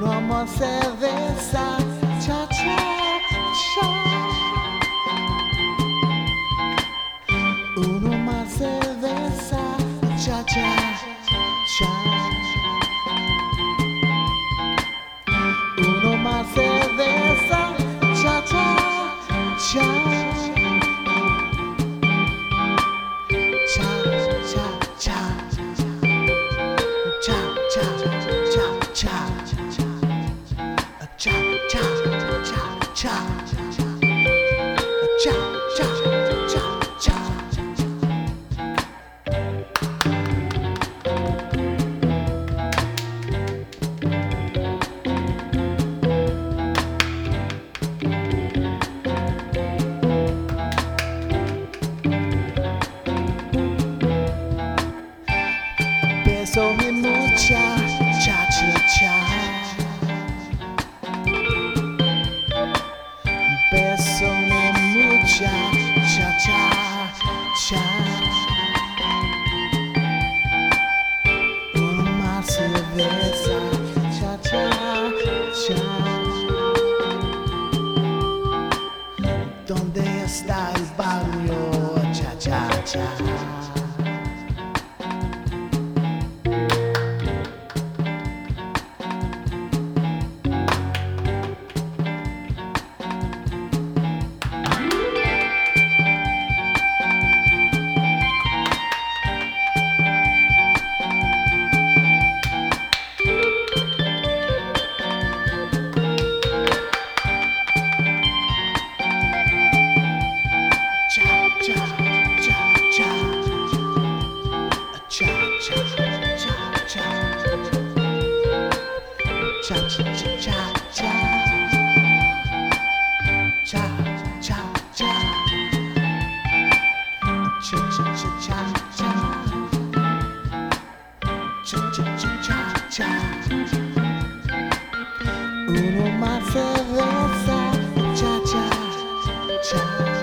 como cerveza, cha cha cha. Uno más cerveza, cha cha cha. Uno más cerveza, cha cha cha. Beso mi mucha cha cha cha. Beso mi mucha cha cha cha. Una más cerveza cha cha cha. ¿Dónde está el baño? Cha cha cha. Uno más cerveza, cha cha cha.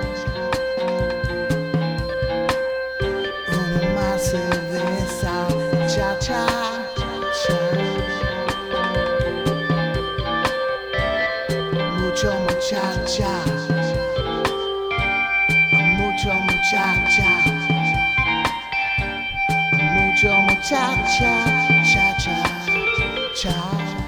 Uno más cerveza, cha cha cha. Mucho muchacha, mucho muchacha, mucho muchacha, cha cha cha.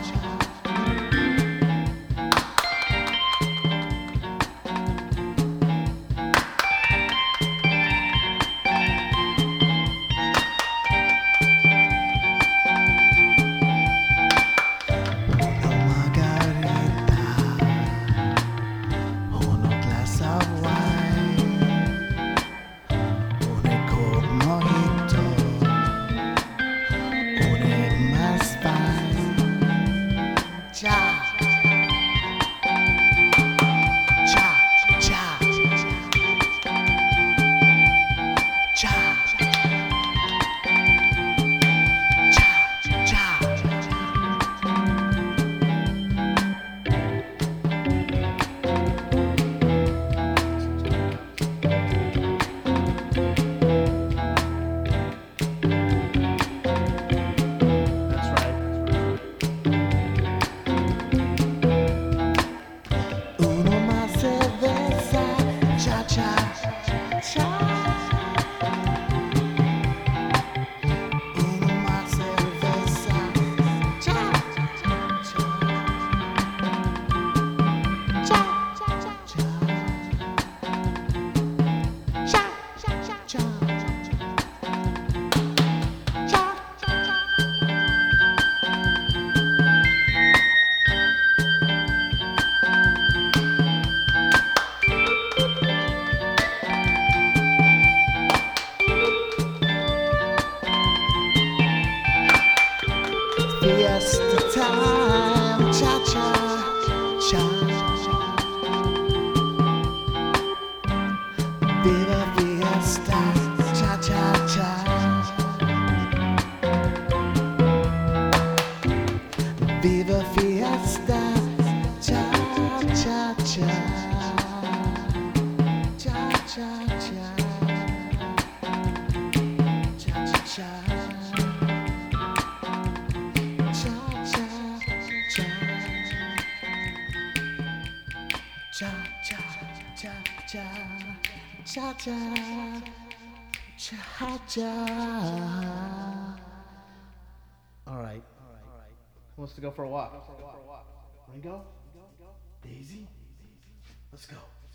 Fiesta time, cha cha cha. Viva fiesta, cha cha cha. Viva fiesta, cha cha cha. Cha cha cha. Cha cha cha. Cha cha cha. cha cha cha cha cha cha cha cha. All right. Who wants to go for a walk? Ringo? Daisy? Let's go.